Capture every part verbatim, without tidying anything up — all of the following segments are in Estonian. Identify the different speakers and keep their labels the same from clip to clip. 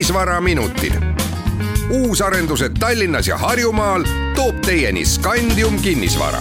Speaker 1: kinnisvaraminutid. Uusarendused Tallinnas ja Harjumaal toob teieni Scandium kinnisvara.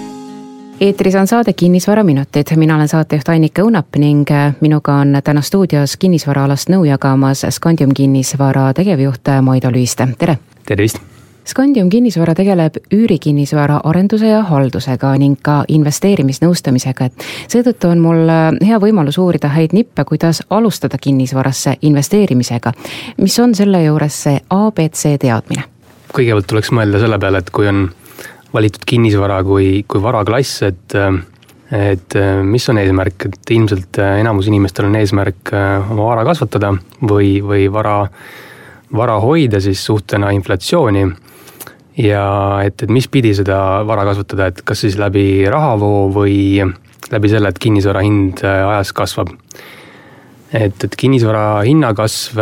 Speaker 2: Eetris on saade Kinnisvaraminutid. Mina olen saatejuht Annike Unap ning minuga on täna stuudios kinnisvaraalast nõu jagamas Scandium kinnisvara tegevjuht Maido Lüüste. Tere!
Speaker 3: Tervist!
Speaker 2: Scandium kinnisvara tegeleb üürikinnisvara arenduse ja haldusega ning ka investeerimisnõustamisega. Seetõttu on mul hea võimalus uurida häid nippe, kuidas alustada kinnisvarasse investeerimisega. Mis on selle juures see A B C teadmine?
Speaker 3: Kõigepealt tuleks mõelda selle peale, et kui on valitud kinnisvara kui, kui varaklass, et, et mis on eesmärk, et ilmselt enamus inimestel on eesmärk oma vara kasvatada või, või vara, vara hoida siis suhtena inflatsiooni. Ja et, et mis pidi seda vara kasvatada, et kas siis läbi rahavoo või läbi selle, et kinnisvara hind ajas kasvab. Et, et kinnisvara hinnakasv,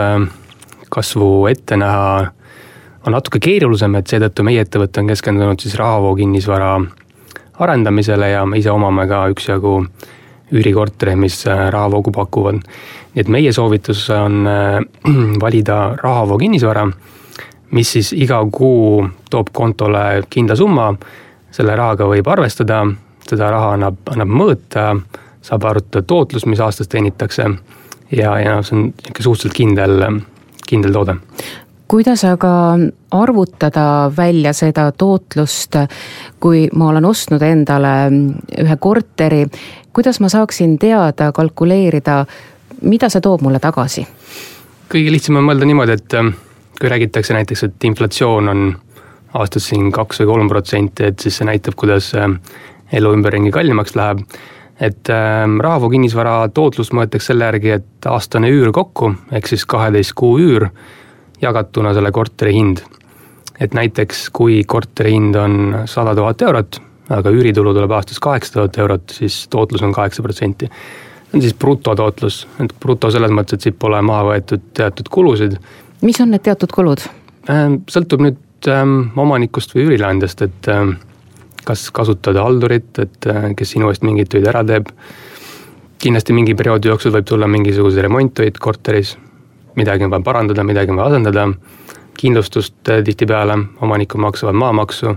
Speaker 3: kasvu ette näha on natuke keerulisem, et seetõttu meie ettevõte on keskendunud siis rahavoo kinnisvara arendamisele ja me ise omame ka üksjagu üürikorteri, mis rahavoogu pakuvad. Nii et meie soovitus on valida rahavoo kinnisvara, mis siis iga kuu toob kontole kindla summa, selle rahaga võib arvestada, seda raha annab, annab mõõta, saab arutada tootlus, mis aastas teenitakse ja, ja see on suhteliselt kindel, kindel toode.
Speaker 2: Kuidas aga arvutada välja seda tootlust, kui ma olen ostnud endale ühe korteri, kuidas ma saaksin teada, kalkuleerida, mida see toob mulle tagasi?
Speaker 3: Kõige lihtsam on mõelda niimoodi, et kui räägitakse näiteks, et inflatsioon on aastas siin kaks või kolm protsenti, et siis see näitab, kuidas elu ümberringi kallimaks läheb. Et rahavoo kinnisvara tootlust mõetakse selle järgi, et aastane üür kokku, ehk siis kaheteist kuu üür, jagatuna selle korteri hind. Et näiteks, kui korteri hind on sada tuhat eurot, aga üüritulu tuleb aastas kaheksa tuhat eurot, siis tootlus on kaheksa protsenti. See on siis brutotootlus. Et bruto selles mõttes, et siit pole maha võetud teatud kulusid.
Speaker 2: Mis on need teatud kulud?
Speaker 3: Sõltub nüüd omanikust või üürileandjast, et kas kasutada haldurit, et kes sinu eest mingit tööd ära teeb. Kindlasti mingi perioodi jooksul võib tulla mingisuguse remontoid korteris, midagi on vaja parandada, midagi on vaja asendada, kindlustust tihtipeale, omanikud maksavad maamaksu.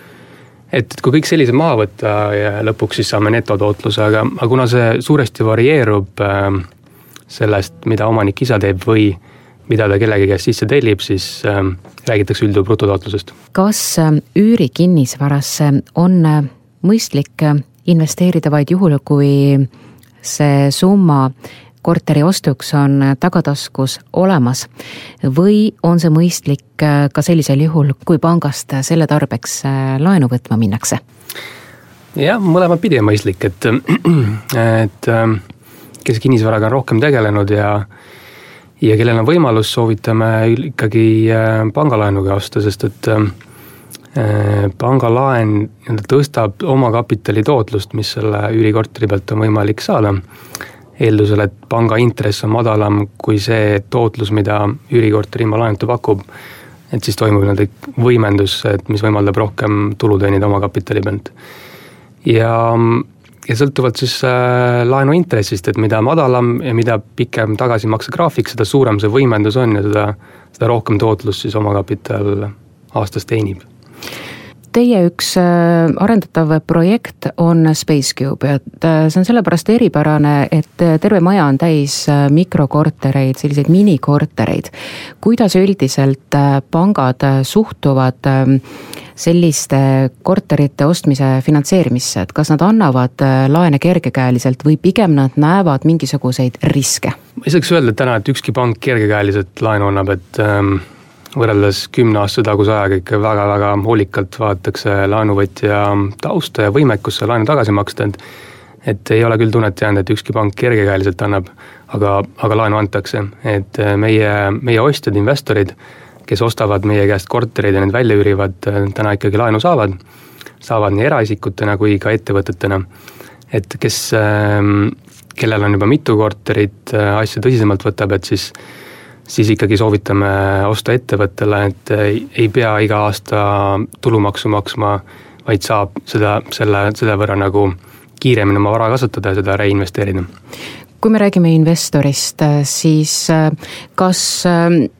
Speaker 3: Et, et kui kõik sellise maha võtta ja lõpuks siis saame netotootluse, aga, aga kuna see suuresti varieerub sellest, mida omanik ise teeb või mida ta kellegi käest sisse tellib, siis äh, räägitakse üldjuhul brutotootlusest.
Speaker 2: Kas üürikinnisvarasse on mõistlik investeerida vaid juhul, kui see summa korteri ostuks on tagataskus olemas või on see mõistlik ka sellisel juhul, kui pangast selle tarbeks laenu võtma minnakse?
Speaker 3: Jah, mõlemad pidi on mõistlik, et, et kes kinnisvaraga on rohkem tegelenud ja Ja kellel on võimalus, soovitame ikkagi pangalaenuga osta, sest et pangalaen tõstab oma kapitali tootlust, mis selle üürikorteri pealt on võimalik saada. Eeldusel, et panga intress on madalam kui see tootlus, mida üürikorteri ilma laenuta pakub. Et siis toimub võimendus, et mis võimaldab rohkem tulu teenida oma kapitali pealt. Ja Ja sõltuvalt siis laenu intressist, et mida madalam ja mida pikem tagasimakse graafik, seda suurem see võimendus on ja seda, seda rohkem tootlus siis oma kapital aastas teenib.
Speaker 2: Teie üks arendatav projekt on SpaceCube, et see on sellepärast eripärane, et terve maja on täis mikrokortereid, selliseid minikortereid. Kuidas üldiselt pangad suhtuvad selliste korterite ostmise finantseerimisse, et kas nad annavad laene kergekäeliselt või pigem nad näevad mingisuguseid riske?
Speaker 3: Ma ei saaks öelda täna, et ükski pank kergekäeliselt laenu annab, et võrreldes kümne aasta taguse ajaga ikka väga-väga hoolikalt vaadatakse laenuvõtja tausta ja võimekusse laenu tagasi maksta, et, et ei ole küll tunnet jäänud, et ükski pank kergekäeliselt annab, aga, aga laenu antakse. Et meie, meie ostjad, investorid, kes ostavad meie käest korterid ja need välja üürivad, täna ikkagi laenu saavad, saavad nii eraisikutena kui ka ettevõtetena. Et kes, kellel on juba mitu korterit, asja tõsisemalt võtab, et siis siis ikkagi soovitame osta ettevõttele, et ei pea iga aasta tulumaksu maksma, vaid saab seda, selle, selle võrra nagu kiiremini oma vara kasutada ja seda reinvesteerida.
Speaker 2: Kui me räägime investorist, siis kas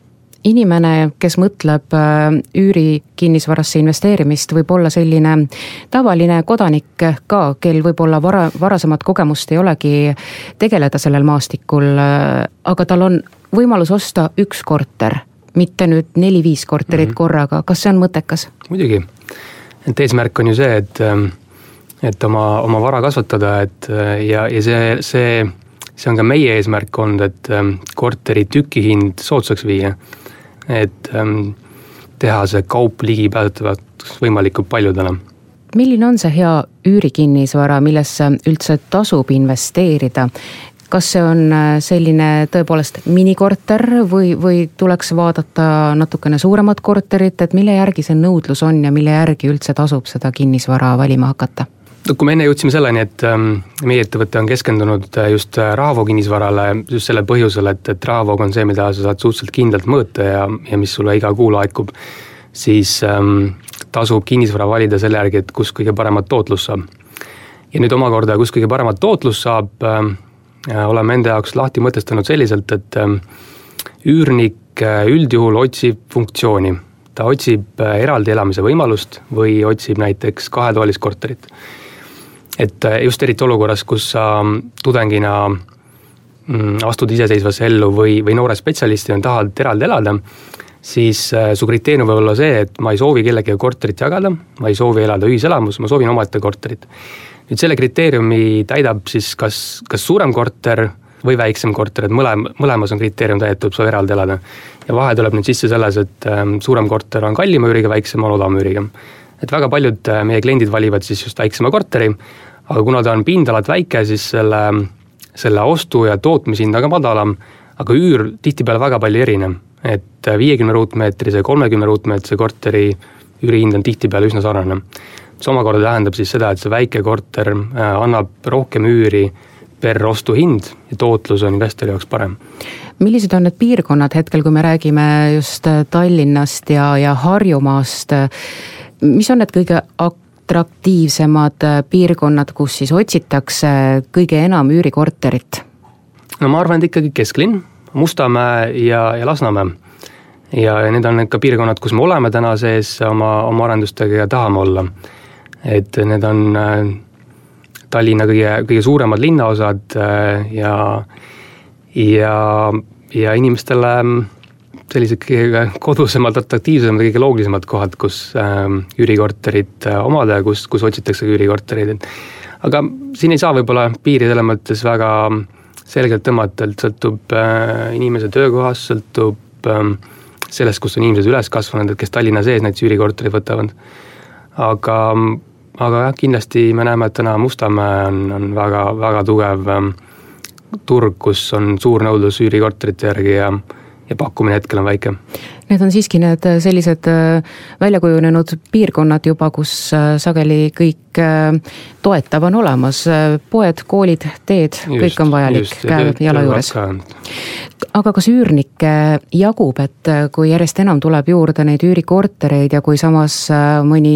Speaker 2: inimene, kes mõtleb üüri kinnisvarasse investeerimist, võib olla selline tavaline kodanik ka, kel võib-olla vara, varasemat kogemust ei olegi tegeleda sellel maastikul, aga tal on võimalus osta üks korter, mitte nüüd neli-viis korterit mm-hmm. korraga. Kas see on mõttekas?
Speaker 3: Muidugi. Et eesmärk on ju see, et, et oma, oma vara kasvatada, et ja, ja see, see, see on ka meie eesmärk olnud, et korteri tükihind soodsaks viia. Et ähm, teha see kaup ligipääsetavaks võimalikult paljudele.
Speaker 2: Milline on see hea üürikinnisvara, millesse üldse tasub investeerida? Kas see on selline tõepoolest minikorter või, või tuleks vaadata natukene suuremat korterit, et mille järgi see nõudlus on ja mille järgi üldse tasub seda kinnisvara valima hakata?
Speaker 3: Kui me enne jõudsime selleni, et meie ettevõte on keskendunud just rahavoog kinnisvarale just selle põhjusel, et, et rahavoog on see, mida sa saad suhteliselt kindlalt mõõta ja, ja mis sulle iga kuu laekub, siis ähm, tasub kinnisvara valida selle järgi, et kus kõige paremat tootlus saab. Ja nüüd omakorda, kus kõige paremat tootlus saab, äh, oleme enda jaoks lahti mõtestanud selliselt, et äh, üürnik üldjuhul otsib funktsiooni. Ta otsib eraldi elamise võimalust või otsib näiteks kahetoalist korterit. Et just eriti olukorras, kus sa tudengina astud iseseisvasse ellu või, või noore spetsialistina tahad eraldi elada, siis su kriteerium võib olla see, et ma ei soovi kellegi korterit jagada, ma ei soovi elada ühiselamus, ma soovin omaette korterit. Nüüd selle kriteeriumi täidab siis kas, kas suurem korter või väiksem korter, et mõlem, mõlemas on kriteerium täidetud, saab eraldi elada. Ja vahe tuleb nüüd sisse selles, et suurem korter on kallima üüriga, väiksem on odavama üüriga. Et väga paljud meie kliendid valivad siis just väiksema korteri, aga kuna ta on pindalat väike, siis selle, selle ostu ja tootmishind on ka madalam, aga üür tihtipeale väga palju erine. Et viiekümne ruutmeetrise, kolmekümne ruutmeetrise korteri üürihind on tihtipeale üsna sarnane. See omakorda tähendab siis seda, et see väike korter annab rohkem üüri per ostuhind ja tootlus on investori jaoks parem.
Speaker 2: Millised on need piirkonnad hetkel, kui me räägime just Tallinnast ja, ja Harjumaast? Mis on need kõige atraktiivsemad piirkonnad, kus siis otsitakse kõige enam üürikorterit?
Speaker 3: No ma arvan, et ikkagi Kesklinn, Mustamäe ja, ja Lasnamäe. Ja need on need ka piirkonnad, kus me oleme täna sees oma, oma arendustega ja tahame olla. Et need on Tallinna kõige, kõige suuremad linnaosad ja, ja, ja inimestele sellised kõige kodusemad, atraktiivsemad, kõige loogilisemad kohad, kus üürikorterit omada ja kus, kus otsitakse üürikorterid. Aga siin ei saa võib-olla piiri selle mõttes väga selgelt tõmmata, et sõltub inimese töökohast, sõltub sellest, kus on inimesed üles kasvanud, et kes Tallinna sees näiteks üürikorterid võtavad. Aga Aga jah, kindlasti me näeme, et täna Mustamäe on, on väga, väga tugev ähm, turg, kus on suur nõudlus üürikorterite järgi ja, ja pakkumine hetkel on väike.
Speaker 2: Need on siiski need sellised väljakujunenud piirkonnad juba, kus sageli kõik toetav on olemas. Poed, koolid, teed, just, kõik on vajalik just, käe jala juures. Aga kas üürnikke jagub, et kui järjest enam tuleb juurde neid üürikortereid ja kui samas mõni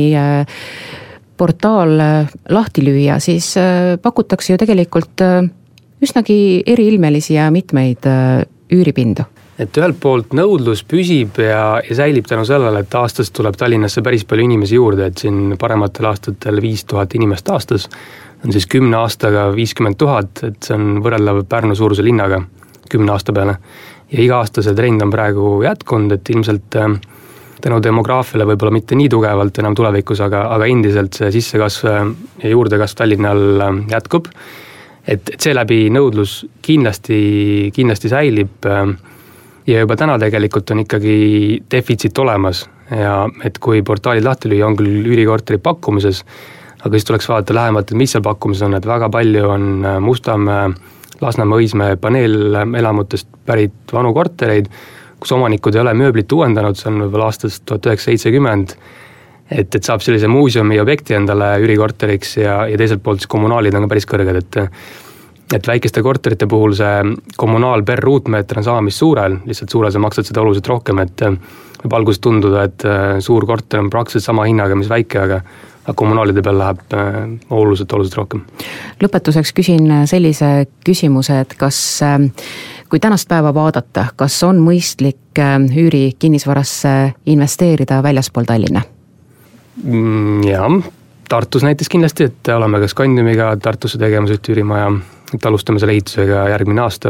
Speaker 2: portaal lahti lüüa, siis pakutakse ju tegelikult üsnagi eriilmelisi ja mitmeid üüripindu.
Speaker 3: Et ühelt poolt nõudlus püsib ja, ja säilib tänu sellele, et aastast tuleb Tallinnasse päris palju inimesi juurde, et siin parematel aastatel viis tuhat inimest aastas on siis kümne aastaga viiskümmend tuhat, et see on võrreldav Pärnu suuruse linnaga kümne aasta peale. Ja iga aasta see trend on praegu jätkunud, et ilmselt tänu demograafiale võib-olla mitte nii tugevalt enam tulevikus, aga, aga endiselt see sissekasv ja juurdekasv Tallinnal jätkub. Et, et seeläbi nõudlus kindlasti, kindlasti säilib ja juba täna tegelikult on ikkagi defitsiit olemas ja et kui portaalid lahti lüüa, on küll üürikorteri pakkumises, aga siis tuleks vaadata lähemalt, et mis seal pakkumises on, et väga palju on Mustamäe, Lasnamäe, Õismäe paneelelamutest pärit vanu kortereid, kus omanikud ei ole mööblit uuendanud, see on võib-olla aastast tuhat üheksasada seitsekümmend, et, et saab sellise muuseumi objekti endale üürikorteriks ja, ja teiselt poolt siis kommunaalid on ka päris kõrged, et, et väikeste korterite puhul see kommunaal per ruutmeeter on sama, mis suurel, lihtsalt suurel sa maksad seda oluliselt rohkem, et võib alguses tunduda, et suur korter on praktiliselt sama hinnaga, mis väike, aga, aga kommunaalide peal läheb oluliselt, oluliselt rohkem.
Speaker 2: Lõpetuseks küsin sellise küsimuse, et kas, kui tänast päeva vaadata, kas on mõistlik üüri kinnisvarasse investeerida väljaspool Tallinna?
Speaker 3: Jah, Tartus näiteks kindlasti, et oleme ka Scandiumiga Tartusse tegemas üht üürimaja, et alustame selle ehitusega järgmine aasta.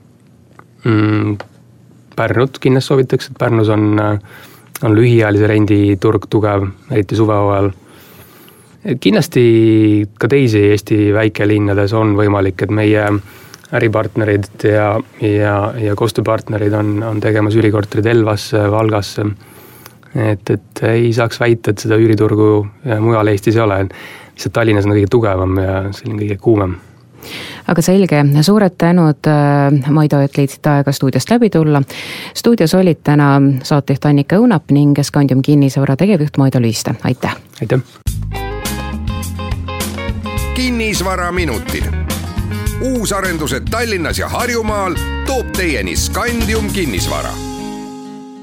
Speaker 3: Pärnut kindlasti soovitaks, et Pärnus on, on lühiajalise renditurg tugev, eriti suvehooajal. Kindlasti ka teisi Eesti väikelinnades on võimalik, et meie äripartnerid ja, ja, ja koostööpartnerid on, on tegemas üürikorterid Elvasse, Valgasse. Et, et ei saaks väita, et seda üüriturgu mujal Eestis ei ole. See Tallinnas on kõige tugevam ja selline kõige kuumem.
Speaker 2: Aga selge, suured tänud Maido, et leidsid aega stuudiost läbi tulla. Stuudios olid täna saatejuht Annika Õunap ning Scandium kinnisvara tegevjuht Maido Lüüste. Aitäh!
Speaker 3: Aitäh!
Speaker 1: Kinnisvaraminutid. Uusarendused Tallinnas ja Harjumaal toob teieni Scandium kinnisvara.